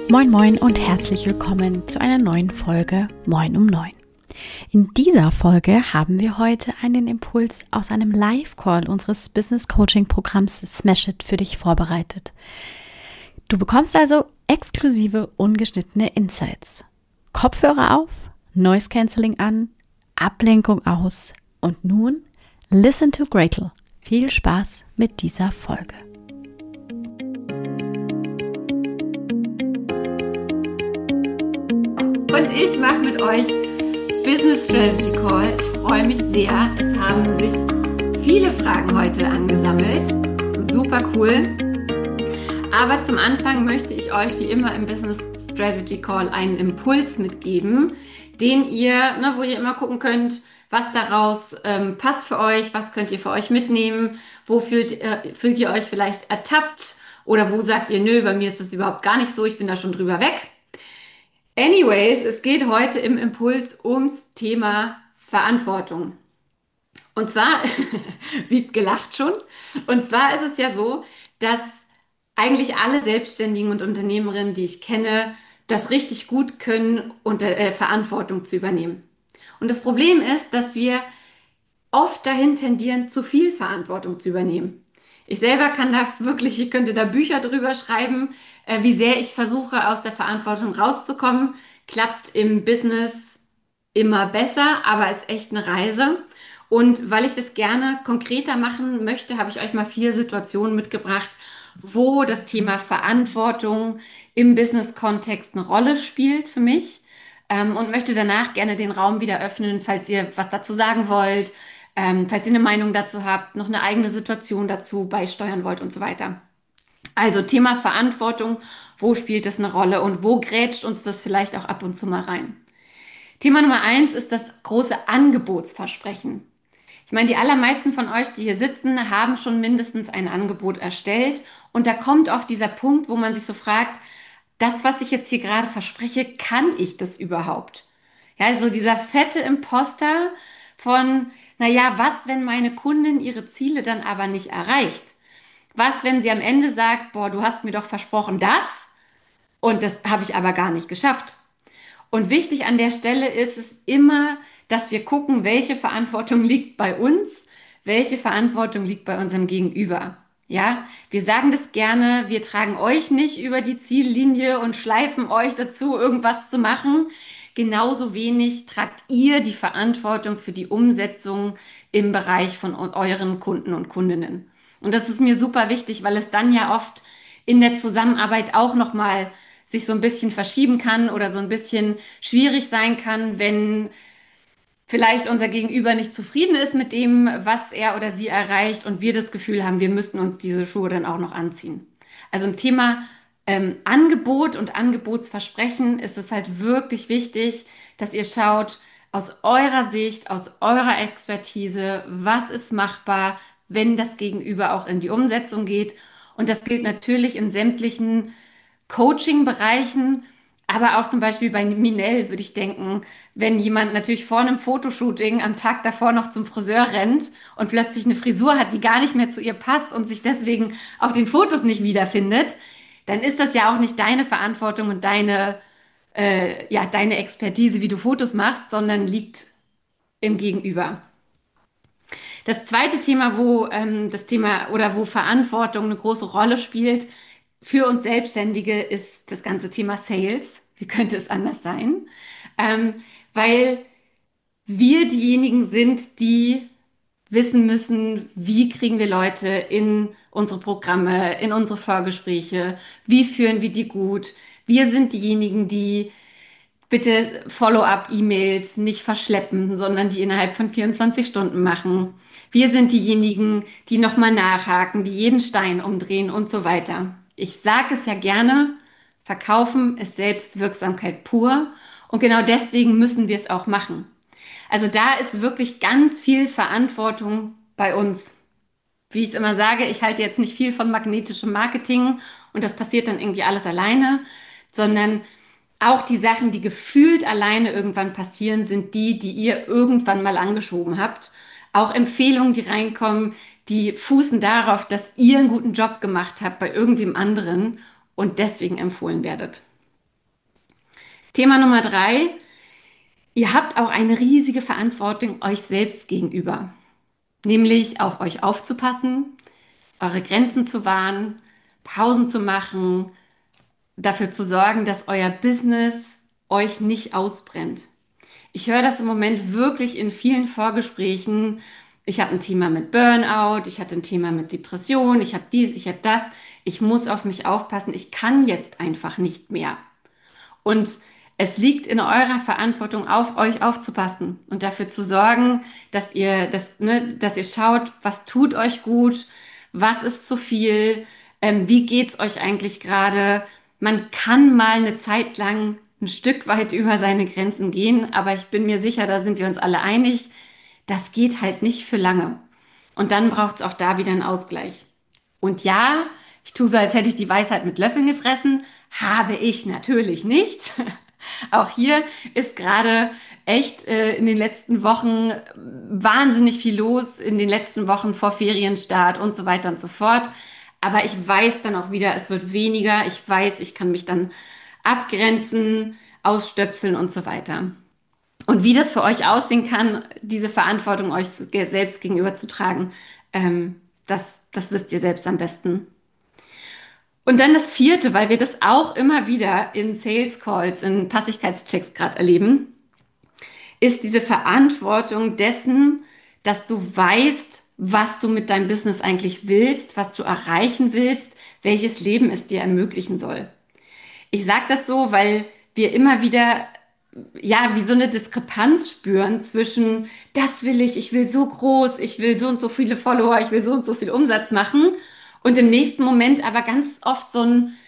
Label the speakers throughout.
Speaker 1: Moin Moin und herzlich willkommen zu einer neuen Folge Moin um 9. In dieser Folge haben wir heute einen Impuls aus einem Live-Call unseres Business Coaching Programms Smash It für dich vorbereitet. Du bekommst also exklusive, ungeschnittene Insights. Kopfhörer auf, Noise Cancelling an, Ablenkung aus und nun listen to Gretel. Viel Spaß mit dieser Folge.
Speaker 2: Und ich mache mit euch Business Strategy Call. Ich freue mich sehr. Es haben sich viele Fragen heute angesammelt. Super cool. Aber zum Anfang möchte ich euch wie immer im Business Strategy Call einen Impuls mitgeben, den ihr, wo ihr immer gucken könnt, was daraus passt für euch, was könnt ihr für euch mitnehmen, wo fühlt ihr euch vielleicht ertappt oder wo sagt ihr, nö, bei mir ist das überhaupt gar nicht so, ich bin da schon drüber weg. Anyways, es geht heute im Impuls ums Thema Verantwortung. Und zwar, wie gelacht schon, und zwar ist es ja so, dass eigentlich alle Selbstständigen und Unternehmerinnen, die ich kenne, das richtig gut können, Verantwortung zu übernehmen. Und das Problem ist, dass wir oft dahin tendieren, zu viel Verantwortung zu übernehmen. Ich selber ich könnte da Bücher drüber schreiben, wie sehr ich versuche, aus der Verantwortung rauszukommen. Klappt im Business immer besser, aber ist echt eine Reise. Und weil ich das gerne konkreter machen möchte, habe ich euch mal 4 Situationen mitgebracht, wo das Thema Verantwortung im Business-Kontext eine Rolle spielt für mich. Und möchte danach gerne den Raum wieder öffnen, falls ihr was dazu sagen wollt, falls ihr eine Meinung dazu habt, noch eine eigene Situation dazu beisteuern wollt und so weiter. Also Thema Verantwortung, wo spielt das eine Rolle und wo grätscht uns das vielleicht auch ab und zu mal rein? Thema Nummer 1 ist das große Angebotsversprechen. Ich meine, die allermeisten von euch, die hier sitzen, haben schon mindestens ein Angebot erstellt und da kommt oft dieser Punkt, wo man sich so fragt, das, was ich jetzt hier gerade verspreche, kann ich das überhaupt? Ja, also dieser fette Imposter von, naja, was, wenn meine Kundin ihre Ziele dann aber nicht erreicht? Was, wenn sie am Ende sagt, boah, du hast mir doch versprochen das und das habe ich aber gar nicht geschafft? Und wichtig an der Stelle ist es immer, dass wir gucken, welche Verantwortung liegt bei uns, welche Verantwortung liegt bei unserem Gegenüber. Ja, wir sagen das gerne, wir tragen euch nicht über die Ziellinie und schleifen euch dazu, irgendwas zu machen. Genauso wenig tragt ihr die Verantwortung für die Umsetzung im Bereich von euren Kunden und Kundinnen. Und das ist mir super wichtig, weil es dann ja oft in der Zusammenarbeit auch nochmal sich so ein bisschen verschieben kann oder so ein bisschen schwierig sein kann, wenn vielleicht unser Gegenüber nicht zufrieden ist mit dem, was er oder sie erreicht und wir das Gefühl haben, wir müssten uns diese Schuhe dann auch noch anziehen. Also im Thema Angebot und Angebotsversprechen ist es halt wirklich wichtig, dass ihr schaut, aus eurer Sicht, aus eurer Expertise, was ist machbar, wenn das Gegenüber auch in die Umsetzung geht. Und das gilt natürlich in sämtlichen Coaching-Bereichen, aber auch zum Beispiel bei Minel würde ich denken, wenn jemand natürlich vor einem Fotoshooting am Tag davor noch zum Friseur rennt und plötzlich eine Frisur hat, die gar nicht mehr zu ihr passt und sich deswegen auf den Fotos nicht wiederfindet, dann ist das ja auch nicht deine Verantwortung und deine Expertise, wie du Fotos machst, sondern liegt im Gegenüber. Das zweite Thema, wo Verantwortung eine große Rolle spielt für uns Selbstständige, ist das ganze Thema Sales. Wie könnte es anders sein? Ähm, Weil wir diejenigen sind, die wissen müssen, wie kriegen wir Leute in unsere Programme, in unsere Vorgespräche, wie führen wir die gut. Wir sind diejenigen, die bitte Follow-up-E-Mails nicht verschleppen, sondern die innerhalb von 24 Stunden machen. Wir sind diejenigen, die nochmal nachhaken, die jeden Stein umdrehen und so weiter. Ich sage es ja gerne, Verkaufen ist Selbstwirksamkeit pur und genau deswegen müssen wir es auch machen. Also da ist wirklich ganz viel Verantwortung bei uns. Wie ich es immer sage, ich halte jetzt nicht viel von magnetischem Marketing und das passiert dann irgendwie alles alleine, sondern auch die Sachen, die gefühlt alleine irgendwann passieren, sind die, die ihr irgendwann mal angeschoben habt. Auch Empfehlungen, die reinkommen, die fußen darauf, dass ihr einen guten Job gemacht habt bei irgendwem anderen und deswegen empfohlen werdet. Thema Nummer 3: Ihr habt auch eine riesige Verantwortung euch selbst gegenüber, nämlich auf euch aufzupassen, eure Grenzen zu wahren, Pausen zu machen, dafür zu sorgen, dass euer Business euch nicht ausbrennt. Ich höre das im Moment wirklich in vielen Vorgesprächen. Ich habe ein Thema mit Burnout, ich hatte ein Thema mit Depression, ich habe dies, ich habe das. Ich muss auf mich aufpassen, ich kann jetzt einfach nicht mehr. Und es liegt in eurer Verantwortung, auf euch aufzupassen und dafür zu sorgen, dass ihr schaut, was tut euch gut, was ist zu viel, wie geht's euch eigentlich gerade. Man kann mal eine Zeit lang ein Stück weit über seine Grenzen gehen, aber ich bin mir sicher, da sind wir uns alle einig, das geht halt nicht für lange. Und dann braucht es auch da wieder einen Ausgleich. Und ja, ich tue so, als hätte ich die Weisheit mit Löffeln gefressen. Habe ich natürlich nicht. Auch hier ist gerade echt in den letzten Wochen wahnsinnig viel los, in den letzten Wochen vor Ferienstart und so weiter und so fort. Aber ich weiß dann auch wieder, es wird weniger. Ich weiß, ich kann mich dann abgrenzen, ausstöpseln und so weiter. Und wie das für euch aussehen kann, diese Verantwortung euch selbst gegenüber zu tragen, ähm, das, das wisst ihr selbst am besten. Und dann das vierte, weil wir das auch immer wieder in Sales Calls, in Passigkeitschecks gerade erleben, ist diese Verantwortung dessen, dass du weißt, was du mit deinem Business eigentlich willst, was du erreichen willst, welches Leben es dir ermöglichen soll. Ich sage das so, weil wir immer wieder ja, wie so eine Diskrepanz spüren zwischen, das will ich will so groß, ich will so und so viele Follower, ich will so und so viel Umsatz machen und im nächsten Moment aber ganz oft so ein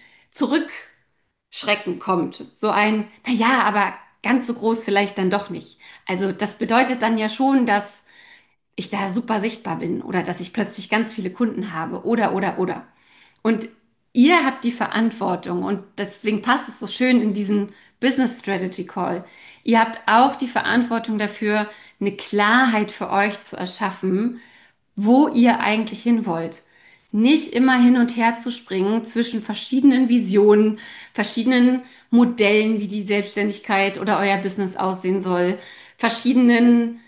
Speaker 2: Zurückschrecken kommt. So ein, na ja, aber ganz so groß vielleicht dann doch nicht. Also das bedeutet dann ja schon, dass ich da super sichtbar bin oder dass ich plötzlich ganz viele Kunden habe oder. Und ihr habt die Verantwortung und deswegen passt es so schön in diesen Business Strategy Call. Ihr habt auch die Verantwortung dafür, eine Klarheit für euch zu erschaffen, wo ihr eigentlich hin wollt. Nicht immer hin und her zu springen zwischen verschiedenen Visionen, verschiedenen Modellen, wie die Selbstständigkeit oder euer Business aussehen soll, verschiedenen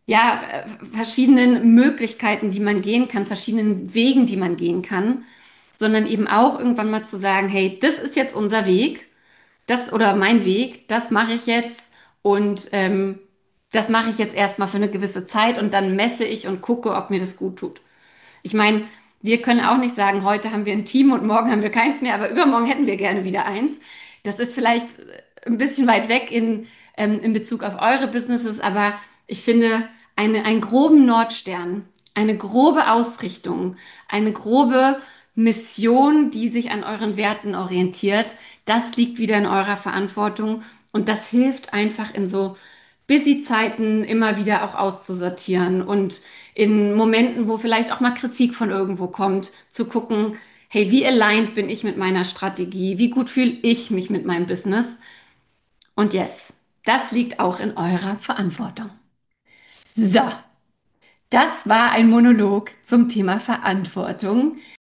Speaker 2: verschiedenen Möglichkeiten, die man gehen kann, verschiedenen Wegen, die man gehen kann, sondern eben auch irgendwann mal zu sagen, hey, das ist jetzt unser Weg, das oder mein Weg, das mache ich jetzt und das mache ich jetzt erstmal für eine gewisse Zeit und dann messe ich und gucke, ob mir das gut tut. Ich meine, wir können auch nicht sagen, heute haben wir ein Team und morgen haben wir keins mehr, aber übermorgen hätten wir gerne wieder eins. Das ist vielleicht ein bisschen weit weg in Bezug auf eure Businesses, aber ich finde, einen groben Nordstern, eine grobe Ausrichtung, eine grobe Mission, die sich an euren Werten orientiert, das liegt wieder in eurer Verantwortung und das hilft einfach in so Busy-Zeiten immer wieder auch auszusortieren und in Momenten, wo vielleicht auch mal Kritik von irgendwo kommt, zu gucken, hey, wie aligned bin ich mit meiner Strategie? Wie gut fühle ich mich mit meinem Business? Und yes, das liegt auch in eurer Verantwortung. So, das war ein Monolog zum Thema Verantwortung.